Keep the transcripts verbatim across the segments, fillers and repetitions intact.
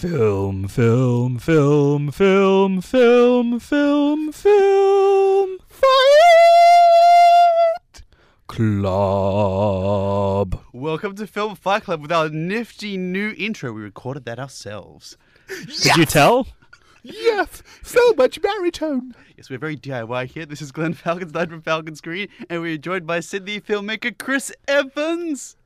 Film, film, film, film, film, film, film. Fight Club. Welcome to Film Fight Club with our nifty new intro. We recorded that ourselves. Yes! Did you tell? Yes, so much baritone. Yes, we're very D I Y here. This is Glenn Falcons, live from Falcon Screen, and we're joined by Sydney filmmaker Chris Evans.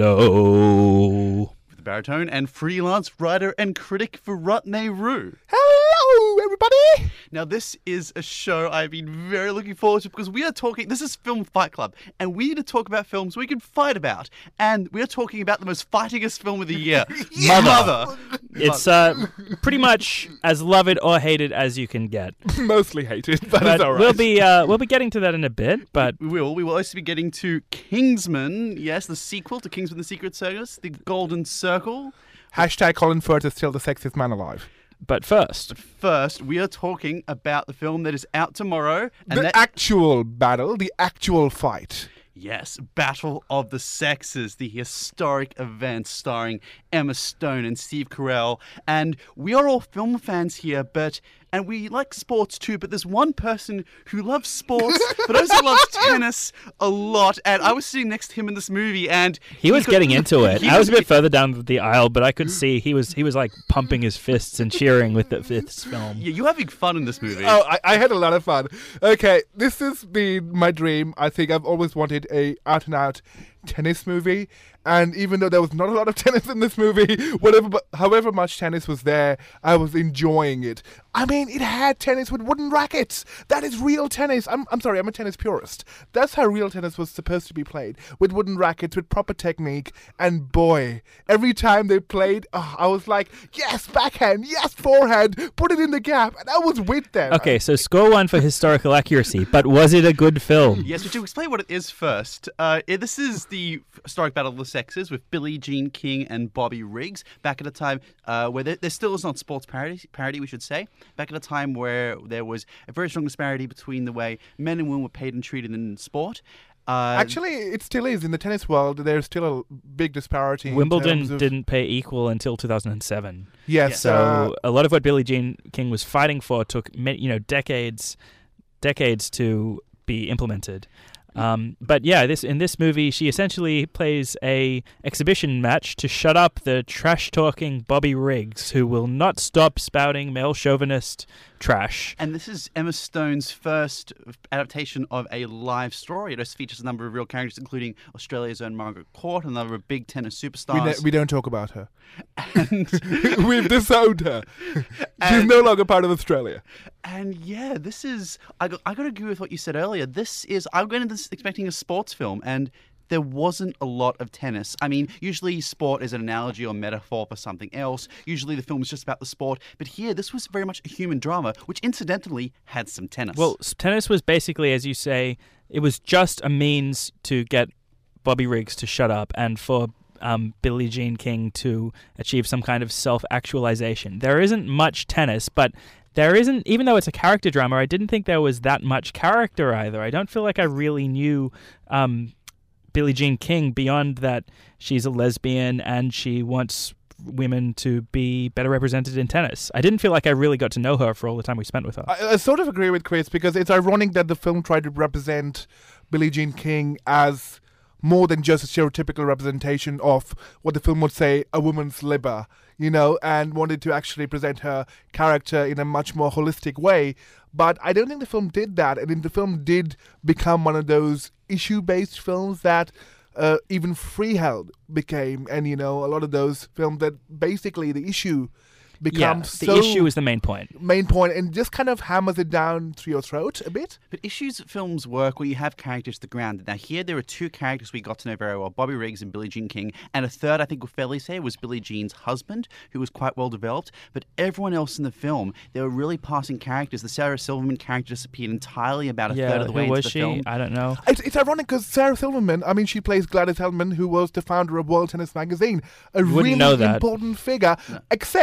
Hello. With the baritone, and freelance writer and critic Viratne Rue. Hello, everybody. Now, this is a show I've been very looking forward to because we are talking, this is Film Fight Club, and we need to talk about films we can fight about. And we are talking about the most fightingest film of the year, Yeah. Mother. It's uh, pretty much as love it or hate it as you can get. Mostly hated, but, But it's all right. we'll be uh, we'll be getting to that in a bit. But We will. We will also be getting to Kingsman, yes, the sequel to Kingsman: The Secret Service, The Golden Circle. Hashtag Colin Firth is still the sexiest man alive. but first, First, we are talking about the film that is out tomorrow. And the that, actual battle, the actual fight. yes, Battle of the Sexes, the historic event starring Emma Stone and Steve Carell. And we are all film fans here, but and we like sports too, but there's one person who loves sports, but also loves tennis a lot. And I was sitting next to him in this movie, and he was could- getting into it. he I was a was- bit further down the aisle, but I could see he was he was like pumping his fists and cheering with the fifth film. Yeah, you're having fun in this movie. Oh, I, I had a lot of fun. Okay, this has been my dream. I think I've always wanted a out-and-out tennis movie. And even though there was not a lot of tennis in this movie, whatever, but however much tennis was there, I was enjoying it. I mean, it had tennis with wooden rackets. That is real tennis. I'm I'm sorry, I'm a tennis purist. That's how real tennis was supposed to be played, with wooden rackets, with proper technique. And boy, every time they played, oh, I was like, yes, backhand, yes, forehand, put it in the gap, and I was with them. Okay, so score one for historical accuracy, but was it a good film? Yes, but to explain what it is first, uh, it- this is the historic Battle of the Sexes with Billie Jean King and Bobby Riggs, back at a time uh, where there, there still is not sports parity, parity, we should say, back at a time where there was a very strong disparity between the way men and women were paid and treated in sport. Uh, Actually, it still is. In the tennis world, there's still a big disparity. in Wimbledon terms of- didn't pay equal until two thousand seven. Yes. So uh, a lot of what Billie Jean King was fighting for took ma- you know decades, decades to be implemented. Um, but yeah, this in this movie, she essentially plays a exhibition match to shut up the trash-talking Bobby Riggs, who will not stop spouting male chauvinist trash. And this is Emma Stone's first adaptation of a live story. It also features a number of real characters, including Australia's own Margaret Court, a number of big tennis we, superstars. ne- we don't talk about her. and, We've disowned her. She's And- no longer part of Australia. and yeah, this is. I got, I got to agree with what you said earlier. This is. I went into this expecting a sports film, and there wasn't a lot of tennis. I mean, usually sport is an analogy or metaphor for something else. Usually the film is just about the sport. But here, this was very much a human drama, which incidentally had some tennis. Well, s- tennis was basically, as you say, it was just a means to get Bobby Riggs to shut up and for um, Billie Jean King to achieve some kind of self-actualization. There isn't much tennis, but there isn't, even though it's a character drama, I didn't think there was that much character either. I don't feel like I really knew um, Billie Jean King beyond that she's a lesbian and she wants women to be better represented in tennis. I didn't feel like I really got to know her for all the time we spent with her. I, I sort of agree with Chris because it's ironic that the film tried to represent Billie Jean King as more than just a stereotypical representation of what the film would say a woman's liber, you know, and wanted to actually present her character in a much more holistic way. But I don't think the film did that, and the film did become one of those issue-based films that uh, even Freeheld became, and, you know, a lot of those films that basically the issue yeah, becomes the so issue is the main point. main point and just kind of hammers it down through your throat a bit. But issues films work where you have characters to the ground. Now here there are two characters we got to know very well, Bobby Riggs and Billie Jean King, and a third I think we'll fairly say was Billie Jean's husband, who was quite well developed. But everyone else in the film, they were really passing characters. The Sarah Silverman character disappeared entirely about a yeah, third of the way who into was the she? film. I don't know. It's, it's ironic because Sarah Silverman, I mean, she plays Gladys Hellman, who was the founder of World Tennis Magazine, a Wouldn't really know that. important figure, except her title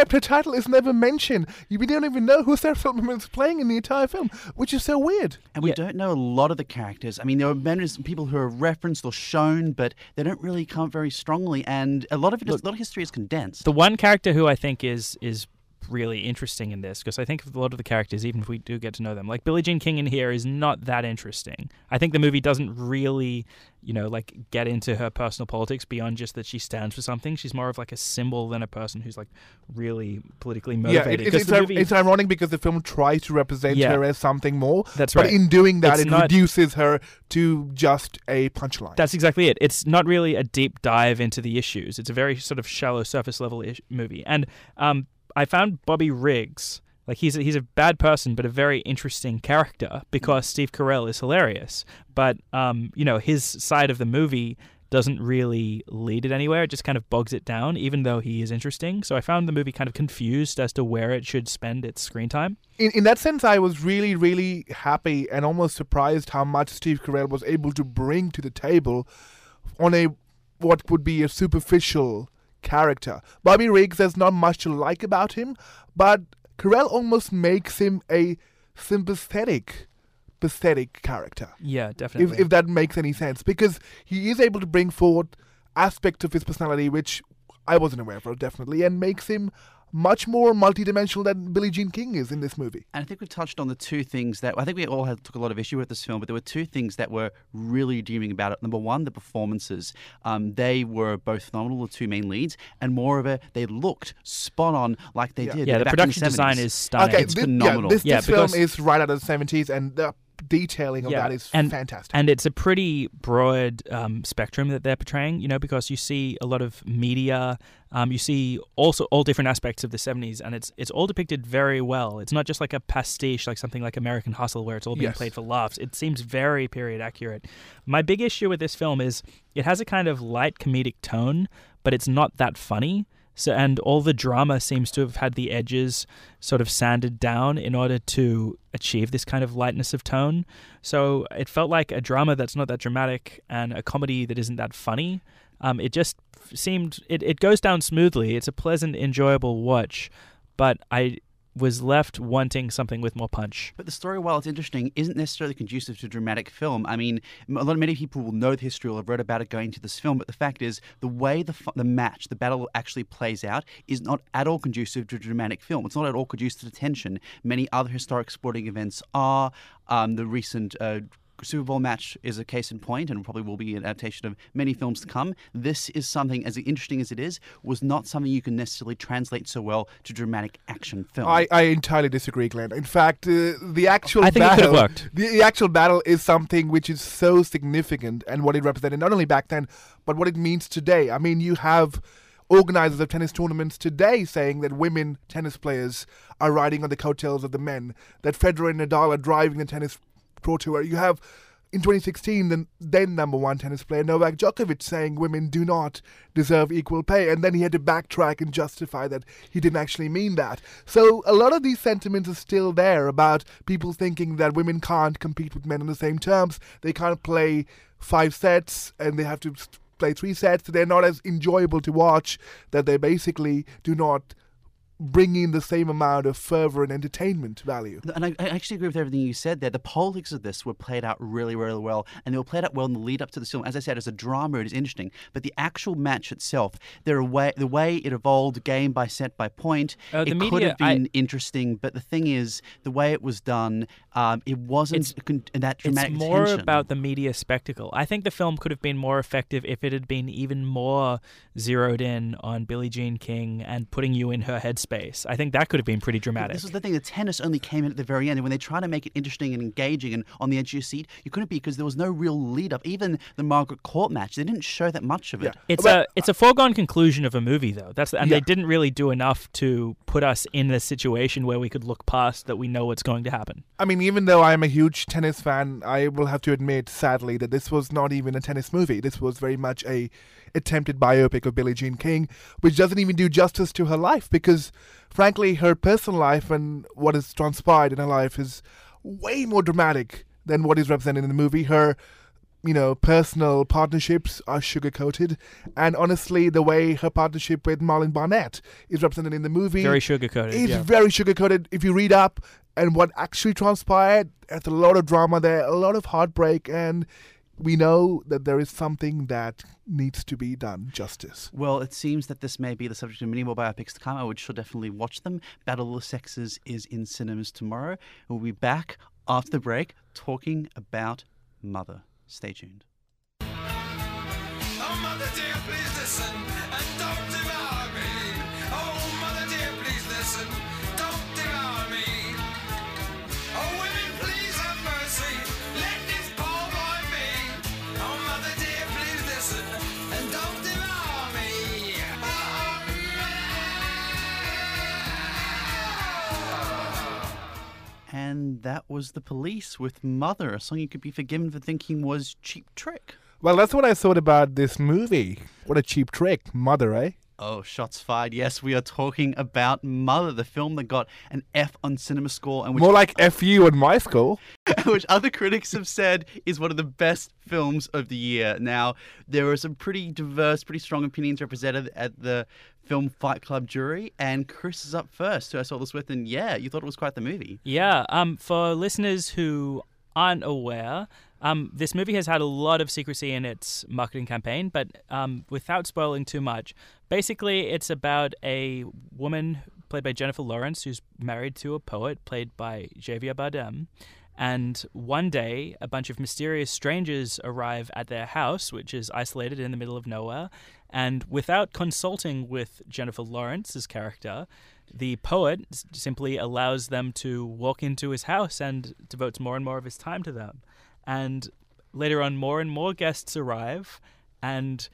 title is never mentioned. We don't even know who Sarah Silverman is playing in the entire film, which is so weird. And we Yeah. don't know a lot of the characters. I mean, there are many people who are referenced or shown, but they don't really come very strongly. And a lot of it, is, a lot of history is condensed. The one character who I think is is really interesting in this, because I think a lot of the characters, even if we do get to know them, like Billie Jean King in here is not that interesting. I think the movie doesn't really, you know, like get into her personal politics beyond just that she stands for something. She's more of like a symbol than a person who's like really politically motivated. Yeah, it, 'Cause it's, the ir- movie- it's ironic because the film tries to represent Yeah. her as something more. That's But right. in doing that, It's it not- reduces her to just a punchline. That's exactly it. It's not really a deep dive into the issues. It's a very sort of shallow surface level ish- movie. And um, I found Bobby Riggs, like he's a, he's a bad person, but a very interesting character because Steve Carell is hilarious. But um, you know, his side of the movie doesn't really lead it anywhere. It just kind of bogs it down, even though he is interesting. So I found the movie kind of confused as to where it should spend its screen time. In, in that sense, I was really, really happy and almost surprised how much Steve Carell was able to bring to the table on a what would be a superficial character. Bobby Riggs, there's not much to like about him, but Carell almost makes him a sympathetic, pathetic character. Yeah, definitely. If, if that makes any sense, because he is able to bring forward aspects of his personality which I wasn't aware of, definitely, and makes him much more multidimensional than Billie Jean King is in this movie. And I think we touched on the two things that I think we all had, took a lot of issue with this film, but there were two things that were really redeeming about it. Number one, the performances. Um, they were both phenomenal, the two main leads, and moreover, they looked spot on like they Yeah. did. yeah, the back in production the design seventies. is stunning. It's thi- phenomenal. Yeah, this, Yeah, this film because- is right out of the seventies, and the detailing of Yeah, that is and- fantastic. And it's a pretty broad um, spectrum that they're portraying, you know, because you see a lot of media, um, you see also all different aspects of the seventies, and it's it's all depicted very well. It's not just like a pastiche, like something like American Hustle, where it's all being Yes. played for laughs. It seems very period accurate. My big issue with this film is it has a kind of light comedic tone, but it's not that funny. So, and all the drama seems to have had the edges sort of sanded down in order to achieve this kind of lightness of tone. So it felt like a drama that's not that dramatic and a comedy that isn't that funny. Um, it just seemed, it, it goes down smoothly. It's a pleasant, enjoyable watch, but I was left wanting something with more punch. But the story, while it's interesting, isn't necessarily conducive to dramatic film. I mean, a lot of many people will know the history or have read about it going to this film, but the fact is, the way the fu- the match, the battle actually plays out, is not at all conducive to dramatic film. It's not at all conducive to tension. Many other historic sporting events are. Um, the recent uh, Super Bowl match is a case in point, and probably will be an adaptation of many films to come. This is something, as interesting as it is, was not something you can necessarily translate so well to dramatic action film. I, I entirely disagree, Glenn. In fact, uh, the actual I think it could battle, have worked. The, the actual battle is something which is so significant, and what it represented not only back then, but what it means today. I mean, you have organizers of tennis tournaments today saying that women tennis players are riding on the coattails of the men, that Federer and Nadal are driving the tennis pro tour. You have, in twenty sixteen, the then number one tennis player Novak Djokovic saying women do not deserve equal pay, and then he had to backtrack and justify that he didn't actually mean that. So a lot of these sentiments are still there about people thinking that women can't compete with men on the same terms. They can't play five sets and they have to play three sets. They're not as enjoyable to watch, that they basically do not bring in the same amount of fervor and entertainment value. And I, I actually agree with everything you said there. The politics of this were played out really, really well, and they were played out well in the lead up to the film. As I said, as a drama, it is interesting, but the actual match itself, there are way, the way it evolved game by set by point, Uh, it the could media- have been interesting. But the thing is, the way it was done, um, it wasn't It's- con- that dramatic It's more tension. about the media spectacle. I think the film could have been more effective if it had been even more zeroed in on Billie Jean King and putting you in her headspace. I think that could have been pretty dramatic. This is the thing. The tennis only came in at the very end, and when they try to make it interesting and engaging and on the edge of your seat, you couldn't be because there was no real lead up. Even the Margaret Court match, they didn't show that much of it. Yeah. It's Well, a it's a foregone conclusion of a movie, though. That's and Yeah. they didn't really do enough to put us in a situation where we could look past that we know what's going to happen. I mean, even though I'm a huge tennis fan, I will have to admit, sadly, that this was not even a tennis movie. This was very much a attempted biopic of Billie Jean King, which doesn't even do justice to her life because, frankly, her personal life and what has transpired in her life is way more dramatic than what is represented in the movie. Her you know, personal partnerships are sugar-coated. And honestly, the way her partnership with Marlon Barnett is represented in the movie Very sugar-coated, is yeah. very sugar-coated. If you read up and what actually transpired, there's a lot of drama there, a lot of heartbreak, and we know that there is something that needs to be done justice. Well, it seems that this may be the subject of many more biopics to come. I would sure definitely watch them. Battle of the Sexes is in cinemas tomorrow. We'll be back after the break talking about Mother. Stay tuned. Oh, Mother dear, please listen and don't devour me. Oh, Mother dear, please listen, don't devour me. Oh, women, please have mercy, let this poor boy be. Oh, Mother dear, please listen and don't devour me. And that was The Police with Mother, a song you could be forgiven for thinking was Cheap Trick. Well, that's what I thought about this movie. What a cheap trick. Mother, eh? Oh, shots fired. Yes, we are talking about Mother, the film that got an F on Cinema Score, and which, More like F U in my school. which other critics have said is one of the best films of the year. Now, there are some pretty diverse, pretty strong opinions represented at the Film Fight Club jury, and Chris is up first, who I saw this with, and yeah, you thought it was quite the movie. Yeah, um, for listeners who aren't aware, um, this movie has had a lot of secrecy in its marketing campaign, but um, without spoiling too much, basically it's about a woman played by Jennifer Lawrence who's married to a poet played by Javier Bardem. And one day, a bunch of mysterious strangers arrive at their house, which is isolated in the middle of nowhere. And without consulting with Jennifer Lawrence's character, the poet s- simply allows them to walk into his house and devotes more and more of his time to them. And later on, more and more guests arrive, and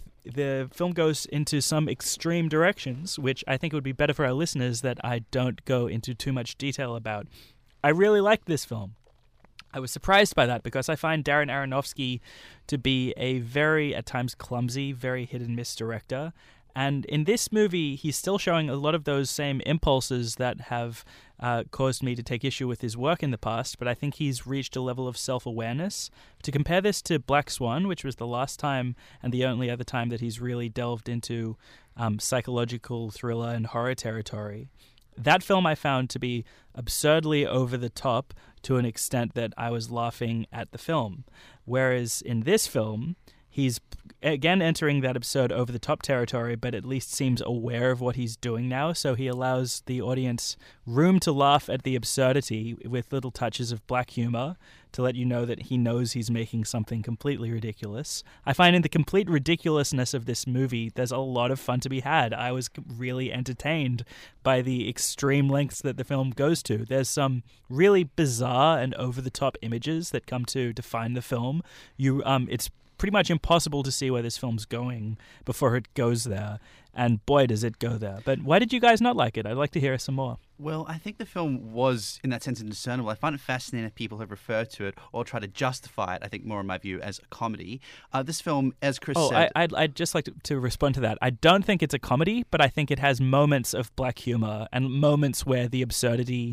the film goes into some extreme directions, which I think it would be better for our listeners that I don't go into too much detail about. I really liked this film. I was surprised by that because I find Darren Aronofsky to be a very, at times, clumsy, very hit-and-miss director. And in this movie, he's still showing a lot of those same impulses that have uh, caused me to take issue with his work in the past, but I think he's reached a level of self-awareness. To compare this to Black Swan, which was the last time and the only other time that he's really delved into um, psychological thriller and horror territory, that film I found to be absurdly over the top to an extent that I was laughing at the film. Whereas in this film, he's again entering that absurd over the top territory, but at least seems aware of what he's doing now. So he allows the audience room to laugh at the absurdity with little touches of black humor to let you know that he knows he's making something completely ridiculous. I find in the complete ridiculousness of this movie, there's a lot of fun to be had. I was really entertained by the extreme lengths that the film goes to. There's some really bizarre and over-the-top images that come to define the film. You, um, it's pretty much impossible to see where this film's going before it goes there. And boy, does it go there. But why did you guys not like it? I'd like to hear some more. Well, I think the film was, in that sense, indiscernible. I find it fascinating that people have referred to it or try to justify it, I think more in my view, as a comedy. Uh, this film, as Chris Oh, said... I, I'd, I'd just like to, to respond to that. I don't think it's a comedy, but I think it has moments of black humor and moments where the absurdity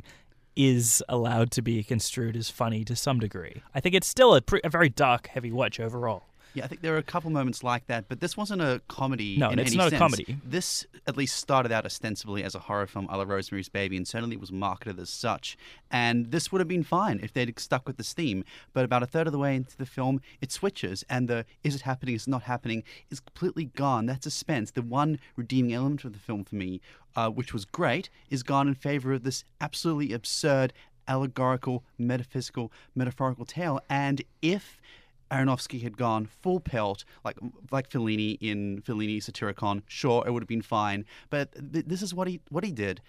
is allowed to be construed as funny to some degree. I think it's still a, pre- a very dark, heavy watch overall. Yeah, I think there are a couple moments like that, but this wasn't a comedy No, in it's any not a sense. comedy. This at least started out ostensibly as a horror film a la Rosemary's Baby, and certainly was marketed as such. And this would have been fine if they'd stuck with this theme. But about a third of the way into the film, it switches, and the is it happening, is it not happening, is completely gone. That suspense, the one redeeming element of the film for me, uh, which was great, is gone in favor of this absolutely absurd, allegorical, metaphysical, metaphorical tale. And if Aronofsky had gone full pelt, like like Fellini in Fellini's Satyricon, sure, it would have been fine. But th- this is what he what he did.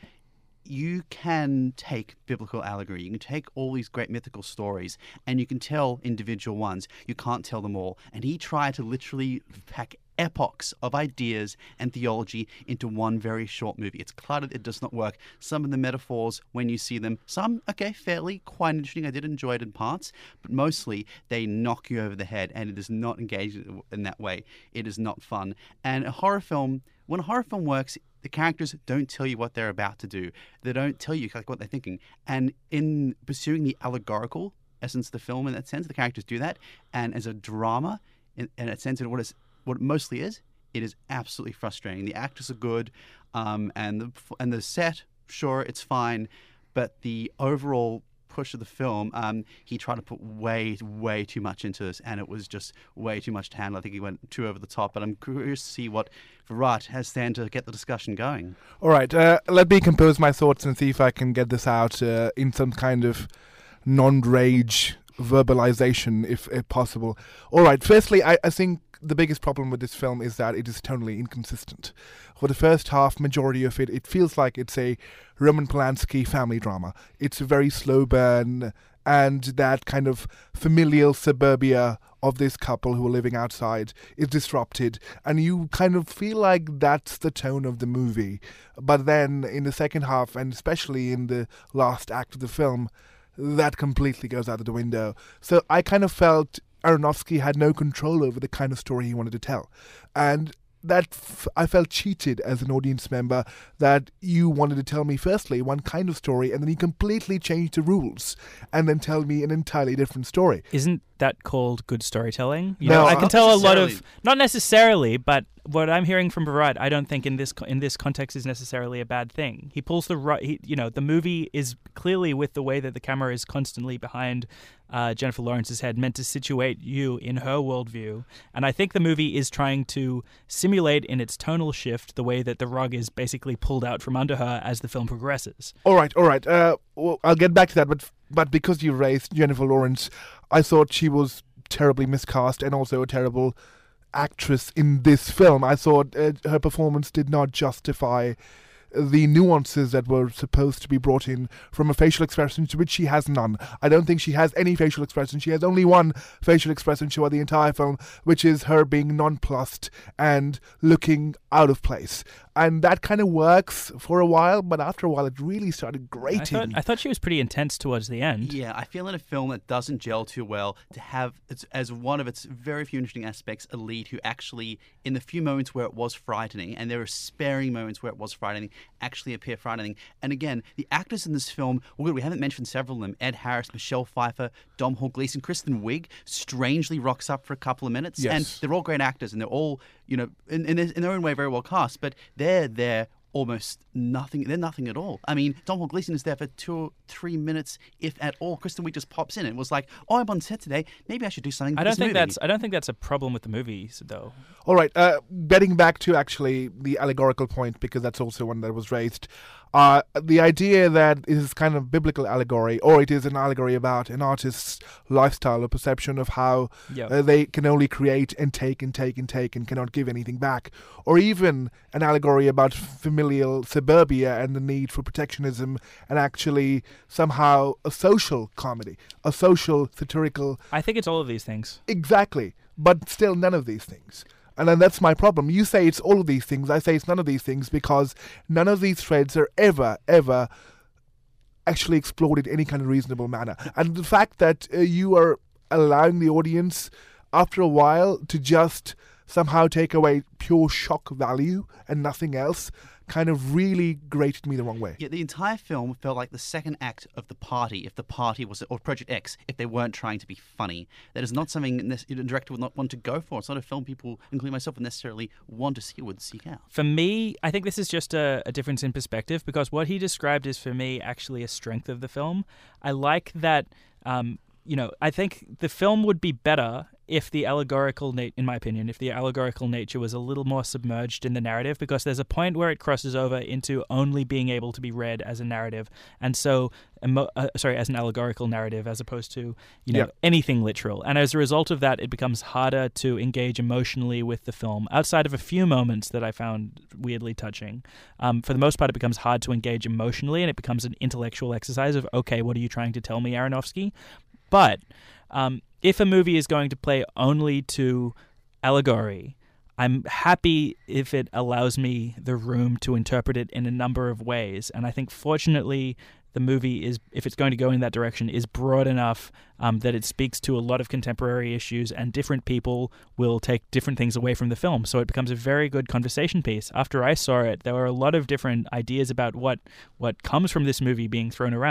You can take biblical allegory, you can take all these great mythical stories, and you can tell individual ones. You can't tell them all. And he tried to literally pack epochs of ideas and theology into one very short movie. It's cluttered, it does not work. Some of the metaphors, when you see them, some, okay, fairly, quite interesting. I did enjoy it in parts, but mostly they knock you over the head, and it is not engaged in that way. It is not fun. And a horror film, when a horror film works, the characters don't tell you what they're about to do. They don't tell you like what they're thinking. And in pursuing the allegorical essence of the film in that sense. The characters do that. And as a drama, in, in that sense, and what, is, what it mostly is, it is absolutely frustrating. The actors are good, um, and the and the set, sure, it's fine, but the overall push of the film, um, he tried to put way, way too much into this, and it was just way too much to handle. I think he went too over the top, but I'm curious to see what Virat has then to get the discussion going. All right, uh, let me compose my thoughts and see if I can get this out uh, in some kind of non-rage verbalization, if, if possible. All right, firstly, I, I think the biggest problem with this film is that it is tonally inconsistent. For the first half, majority of it, it feels like it's a Roman Polanski family drama. It's a very slow burn, and that kind of familial suburbia of this couple who are living outside is disrupted, and you kind of feel like that's the tone of the movie. But then in the second half, and especially in the last act of the film, that completely goes out of the window. So I kind of felt Aronofsky had no control over the kind of story he wanted to tell. And that f- I felt cheated as an audience member, that you wanted to tell me firstly one kind of story, and then you completely changed the rules and then tell me an entirely different story. Isn't that called good storytelling? You No, know, I can not tell a lot of, necessarily. not necessarily, but what I'm hearing from Virat, I don't think in this co- in this context is necessarily a bad thing. He pulls the right, he, you know, the movie is clearly, with the way that the camera is constantly behind uh, Jennifer Lawrence's head, meant to situate you in her worldview. And I think the movie is trying to simulate in its tonal shift the way that the rug is basically pulled out from under her as the film progresses. All right, all right. Uh, well, I'll get back to that, but but because you raised Jennifer Lawrence, I thought she was terribly miscast and also a terrible actress in this film. I thought uh, her performance did not justify the nuances that were supposed to be brought in from a facial expression, to which she has none. I don't think she has any facial expression. She has only one facial expression throughout the entire film, which is her being nonplussed and looking out of place. And that kind of works for a while, but after a while it really started I grating. thought, I thought she was pretty intense towards the end. Yeah, I feel in a film that doesn't gel too well to have its, as one of its very few interesting aspects a lead who actually, in the few moments where it was frightening, and there are sparing moments where it was frightening, actually appear frightening. And again, the actors in this film, well, good, we haven't mentioned several of them: Ed Harris, Michelle Pfeiffer, Dom Hall Gleeson, Kristen Wiig strangely rocks up for a couple of minutes, Yes. and they're all great actors, and they're all, you know, in, in, in their own way very well cast, but they're there almost nothing. They're nothing at all. I mean, Dom Hall Gleeson is there for two or three minutes, if at all. Kristen Wiig just pops in and was like, "Oh, I'm on set today. Maybe I should do something." I for don't this think movie." that's I don't think that's a problem with the movies, though. All right, uh, getting back to actually the allegorical point, because that's also one that was raised. Uh, the idea that it is kind of biblical allegory, or it is an allegory about an artist's lifestyle or perception of how Yeah. uh, they can only create and take and take and take and cannot give anything back. Or even an allegory about familial suburbia and the need for protectionism, and actually somehow a social comedy, a social satirical. I think it's all of these things. Exactly, but still none of these things. And then that's my problem. You say it's all of these things. I say it's none of these things, because none of these threads are ever, ever actually explored in any kind of reasonable manner. And the fact that uh, you are allowing the audience, after a while, to just somehow take away pure shock value and nothing else, kind of really grated me the wrong way. Yeah, the entire film felt like the second act of The Party, if The Party was, or Project X, if they weren't trying to be funny. That is not something a director would not want to go for. It's not a film people, including myself, would necessarily want to see or would seek out. For me, I think this is just a, a difference in perspective, because what he described is, for me, actually a strength of the film. I like that, um, you know, I think the film would be better if the allegorical, na- in my opinion, if the allegorical nature was a little more submerged in the narrative, because there's a point where it crosses over into only being able to be read as a narrative, and so, emo- uh, sorry, as an allegorical narrative, as opposed to, you know, Yeah. anything literal. And as a result of that, it becomes harder to engage emotionally with the film, outside of a few moments that I found weirdly touching. Um, for the most part, it becomes hard to engage emotionally, and it becomes an intellectual exercise of, okay, what are you trying to tell me, Aronofsky? But um, if a movie is going to play only to allegory, I'm happy if it allows me the room to interpret it in a number of ways. And I think, fortunately, the movie is, if it's going to go in that direction, is broad enough um, that it speaks to a lot of contemporary issues, and different people will take different things away from the film. So it becomes a very good conversation piece. After I saw it, there were a lot of different ideas about what, what comes from this movie being thrown around.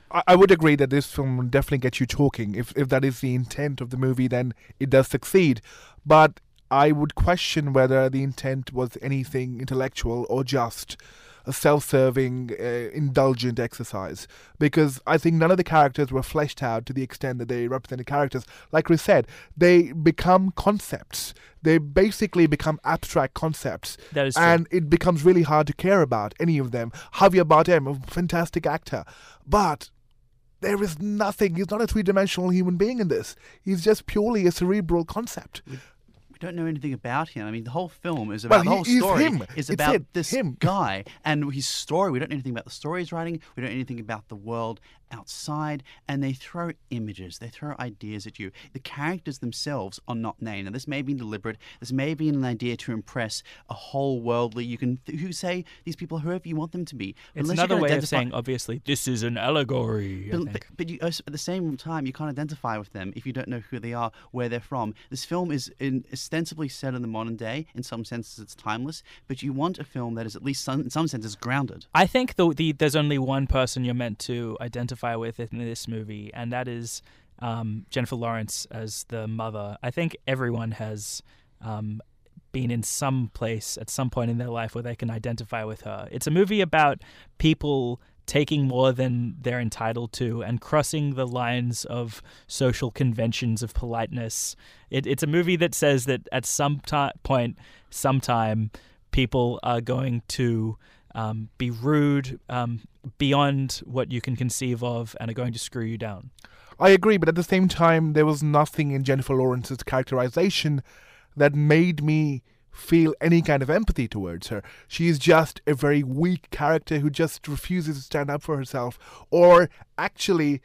I, I would agree that this film will definitely get you talking. If if that is the intent of the movie, then it does succeed. But I would question whether the intent was anything intellectual or just a self-serving, uh, indulgent exercise. Because I think none of the characters were fleshed out to the extent that they represented characters. Like Chris said, they become concepts. They basically become abstract concepts. That is true. And it becomes really hard to care about any of them. Javier Bardem, a fantastic actor. But there is nothing. He's not a three-dimensional human being in this. He's just purely a cerebral concept. We don't know anything about him. I mean, the whole film is Well, about the whole he- he's story him. is It's about it. this Him. guy and his story. We don't know anything about the story he's writing. We don't know anything about the world outside, and they throw images, they throw ideas at you. The characters themselves are not named. Now, this may be deliberate. This may be an idea to impress a whole worldly. You can who say these people are whoever you want them to be. It's Unless you another can way of identify- saying, obviously, this is an allegory. I But, think. but, but you, also, at the same time, you can't identify with them if you don't know who they are, where they're from. This film is in, ostensibly set in the modern day. In some senses, it's timeless. But you want a film that is at least, some, in some senses, grounded. I think the, the there's only one person you're meant to identify with in this movie, and that is um, Jennifer Lawrence as the mother. I think everyone has um, been in some place at some point in their life where they can identify with her. It's a movie about people taking more than they're entitled to and crossing the lines of social conventions of politeness. It, it's a movie that says that at some ti point, sometime, people are going to um, be rude um, beyond what you can conceive of and are going to screw you down. I agree, but at the same time, there was nothing in Jennifer Lawrence's characterization that made me feel any kind of empathy towards her. She is just a very weak character who just refuses to stand up for herself, or actually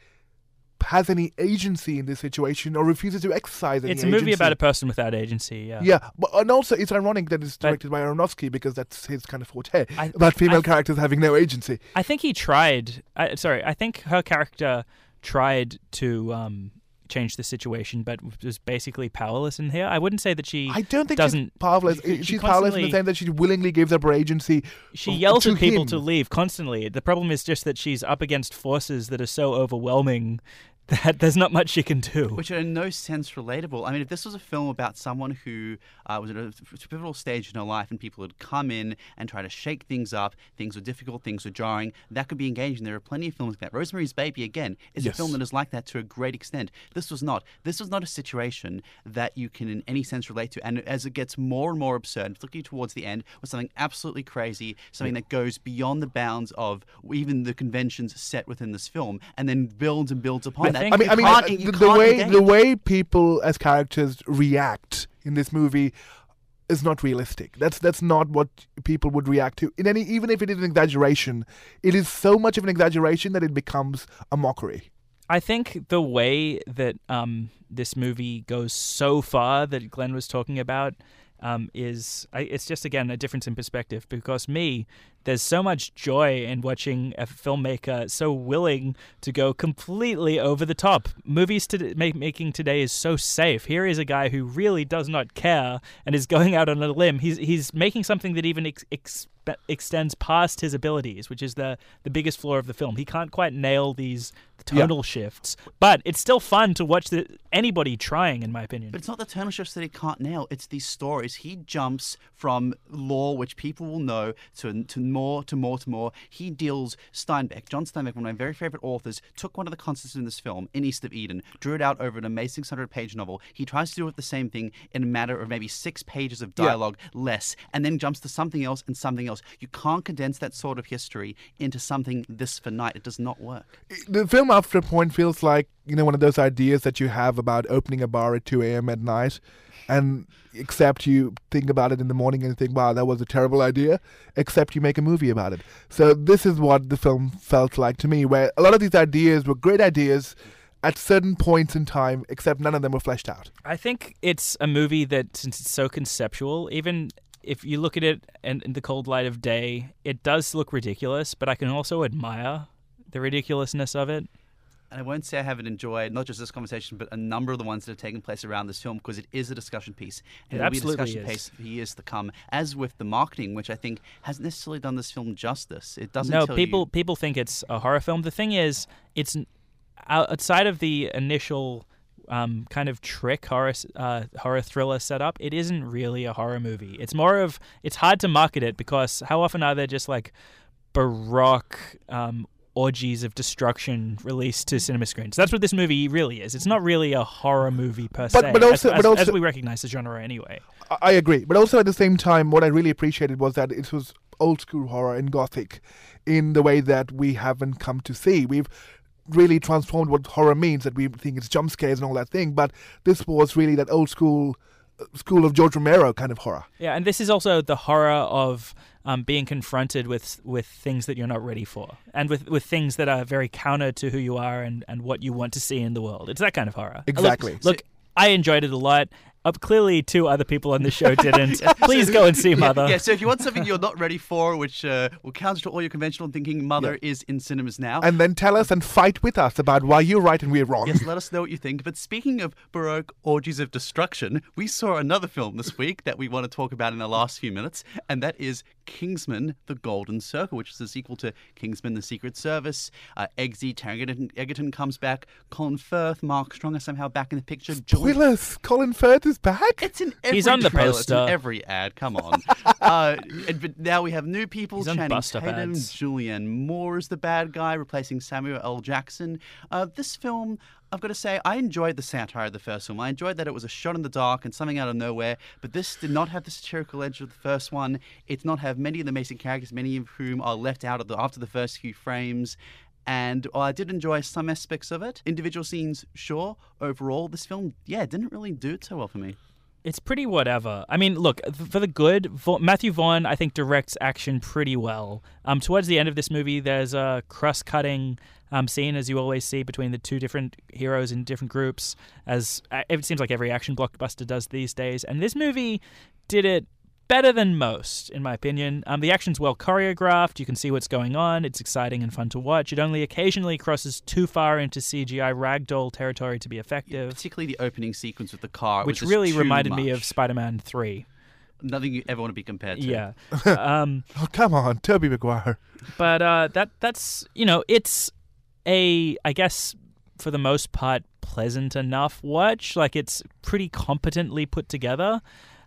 has any agency in this situation, or refuses to exercise any It's a agency. movie about a person without agency, yeah. Yeah, but and also it's ironic that it's But- directed by Aronofsky, because that's his kind of forte, I- about female I- characters having no agency. I think he tried. I, sorry, I think her character tried to um, change the situation, but was basically powerless in here. I wouldn't say that she I don't think doesn't. she's powerless. she- she she's powerless in the constantly- sense that she willingly gives up her agency. She f- yells to at people him. to leave constantly. The problem is just that she's up against forces that are so overwhelming that there's not much she can do. Which are in no sense relatable. I mean, if this was a film about someone who uh, was at a pivotal stage in her life and people had come in and try to shake things up, things were difficult, things were jarring, that could be engaging. There are plenty of films like that. Rosemary's Baby, again, is Yes. a film that is like that to a great extent. This was not. This was not a situation that you can in any sense relate to. And as it gets more and more absurd, particularly towards the end, with something absolutely crazy, something that goes beyond the bounds of even the conventions set within this film, and then builds and builds upon I that. think- I mean, You I mean, can't- uh, you the, the can't way engage. the way people as characters react in this movie is not realistic. That's that's not what people would react to. In any, even if it is an exaggeration, it is so much of an exaggeration that it becomes a mockery. I think the way that um, this movie goes so far that Glenn was talking about um, is, I, it's just, again, a difference in perspective. Because me, there's so much joy in watching a filmmaker so willing to go completely over the top. Movies to make, making today is so safe. Here is a guy who really does not care and is going out on a limb. He's he's making something that even ex- ex- extends past his abilities, which is the the biggest flaw of the film. He can't quite nail these tonal shifts, but it's still fun to watch the, anybody trying, in my opinion. But it's not the tonal shifts that he can't nail. It's these stories. He jumps from lore, which people will know, to to more, to more, to more. He deals Steinbeck. John Steinbeck, one of my very favorite authors, took one of the concepts in this film, in East of Eden, drew it out over an amazing six hundred page novel. He tries to do it the same thing in a matter of maybe six pages of dialogue less, and then jumps to something else and something else. You can't condense that sort of history into something this finite. It does not work. The film, after a point, feels like, you know, one of those ideas that you have about opening a bar at two a.m. at night, and except you think about it in the morning and you think, wow, that was a terrible idea, except you make a movie about it. So this is what the film felt like to me, where a lot of these ideas were great ideas at certain points in time, except none of them were fleshed out. I think it's a movie that, since it's so conceptual, even if you look at it in, in the cold light of day, it does look ridiculous, but I can also admire the ridiculousness of it. and I won't say I haven't enjoyed not just this conversation, but a number of the ones that have taken place around this film, because it is a discussion piece. And It it'll be a absolutely discussion is. piece for years to come, as with the marketing, which I think hasn't necessarily done this film justice. It doesn't No, tell people you... people think it's a horror film. The thing is, it's n- outside of the initial um, kind of trick horror uh, horror thriller setup. It isn't really a horror movie. It's more of it's hard to market it because how often are there just like baroque um, orgies of destruction released to cinema screens? That's what this movie really is. It's not really a horror movie per But- se, but also- as, but as- also- as we recognize the genre anyway. I- I agree, but also at the same time, what I really appreciated was that it was old school horror and gothic, in the way that we haven't come to see. We've really transformed what horror means, that we think it's jump scares and all that thing, but this was really that old school school of George Romero kind of horror. Yeah, and this is also the horror of um, being confronted with with things that you're not ready for, and with, with things that are very counter to who you are and, and what you want to see in the world. It's that kind of horror. Exactly. Look, look I enjoyed it a lot. Uh, clearly, two other people on the show didn't. Please go and see Mother. Yeah, yeah, so if you want something you're not ready for, which uh, will counter to all your conventional thinking, Mother is in cinemas now. And then tell us and fight with us about why you're right and we're wrong. Yes, let us know what you think. But speaking of Baroque orgies of destruction, we saw another film this week that we want to talk about in the last few minutes, and that is Kingsman: The Golden Circle, which is the sequel to Kingsman: The Secret Service. Uh, Eggsy, Taron Egerton, Egerton comes back. Colin Firth, Mark Strong are somehow back in the picture. Julie- Spoilers! Colin Firth is back? It's in every He's on the trailer. It's in poster. every ad. Come on. uh, and, but now we have new people. He's on Channing bust-up Tatum, ads. Julianne Moore is the bad guy, replacing Samuel L. Jackson. Uh, this film, I've got to say, I enjoyed the satire of the first film. I enjoyed that it was a shot in the dark and something out of nowhere, but this did not have the satirical edge of the first one. It did not have many of the basic characters, many of whom are left out of the after the first few frames. And while I did enjoy some aspects of it, individual scenes, sure. Overall, this film, yeah, didn't really do it so well for me. It's pretty whatever. I mean, look, th- for the good, Va- Matthew Vaughn, I think, directs action pretty well. Um, towards the end of this movie, there's a cross-cutting um, scene, as you always see, between the two different heroes in different groups, as uh, it seems like every action blockbuster does these days. And this movie did it better than most, in my opinion. Um, the action's well choreographed. You can see what's going on. It's exciting and fun to watch. It only occasionally crosses too far into C G I ragdoll territory to be effective, Particularly the opening sequence with the car, which was just really too reminded me much. of Spider-Man three. Nothing you ever want to be compared to. Yeah. um, Oh, come on, Tobey Maguire. but uh, that that's, you know, it's a, I guess, for the most part, pleasant enough watch. Like, it's pretty competently put together.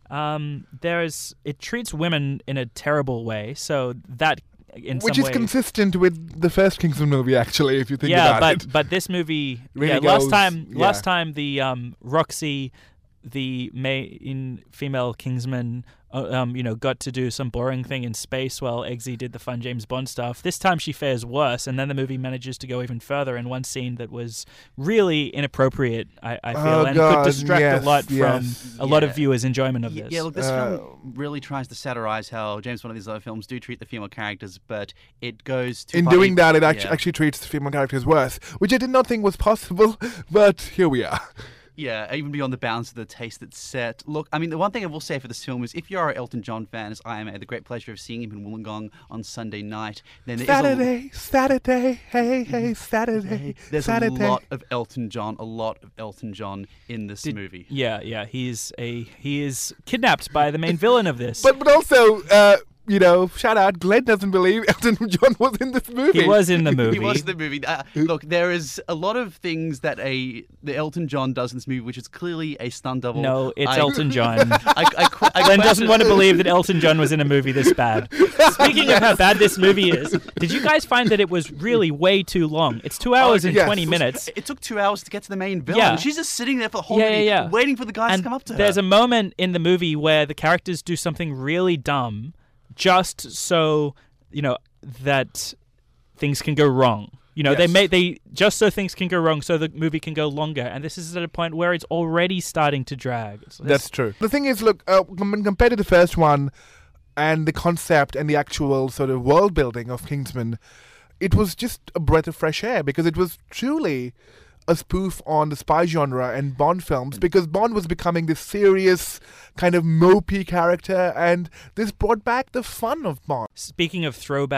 Um, there's it treats women in a terrible way, so that in Which some is way, consistent with the first Kingsman movie, actually, if you think yeah, about but it. but this movie, Really yeah, last goes- time, yeah. last time the um, Roxy, the main female Kingsman, uh, um, you know, got to do some boring thing in space while Eggsy did the fun James Bond stuff. This time she fares worse, and then the movie manages to go even further in one scene that was really inappropriate, I, I feel, Oh, and God, could distract yes, a lot yes. from a lot of Yeah. viewers' enjoyment of Y- this. Yeah, look, this Uh, film really tries to satirize how James Bond and these other films do treat the female characters, but it goes too In far. doing that, it act- yeah. actually treats female characters worse, which I did not think was possible, but here we are. Yeah, even beyond the bounds of the taste that's set. Look, I mean, the one thing I will say for this film is if you are an Elton John fan, as I am, I had the great pleasure of seeing him in Wollongong on Sunday night, then there is a- Saturday, Saturday, hey, hey, Saturday, there's Saturday. a lot of Elton John, a lot of Elton John in this Did- movie. Yeah, yeah, he's a he is kidnapped by the main villain of this. But but also, uh, you know, shout out, Glenn doesn't believe Elton John was in this movie. he was in the movie. He was in the movie. Uh, look, there is a lot of things that a the Elton John does in this movie, which is clearly a stunt double. No, it's I- Elton John. I, I, qu- I Glenn doesn't question- want to believe that Elton John was in a movie this bad. Speaking of how bad this movie is, did you guys find that it was really way too long? It's two hours and yes. twenty minutes. It took two hours to get to the main villain. Yeah. She's just sitting there for the whole Yeah, movie, yeah, yeah. waiting for the guys And to come up to her. there's a moment in the movie where the characters do something really dumb just so, you know, that things can go wrong. You know, they Yes. may they just so things can go wrong so the movie can go longer. And this is at a point where it's already starting to drag. It's- That's true. The thing is, look, uh, com- compared to the first one and the concept and the actual sort of world building of Kingsman, it was just a breath of fresh air because it was truly a spoof on the spy genre and Bond films because Bond was becoming this serious kind of mopey character and this brought back the fun of Bond. Speaking of throwback,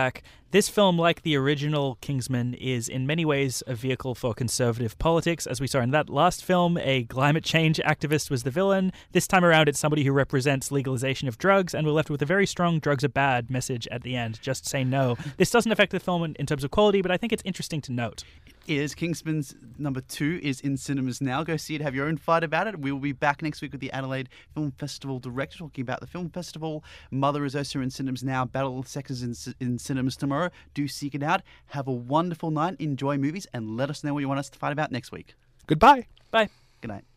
This film, like the original Kingsman, is in many ways a vehicle for conservative politics. As we saw in that last film, a climate change activist was the villain. This time around, it's somebody who represents legalization of drugs, and we're left with a very strong drugs are bad message at the end. Just say no. This doesn't affect the film in, in terms of quality, but I think it's interesting to note. Is Kingsman's number two is in cinemas now. Go see it. Have your own fight about it. We will be back next week with the Adelaide Film Festival director talking about the film festival. Mother is also in cinemas now. Battle of the Sexes in, in cinemas tomorrow. Do seek it out. Have a wonderful night. Enjoy movies and let us know what you want us to fight about next week. Goodbye. Bye. Good night.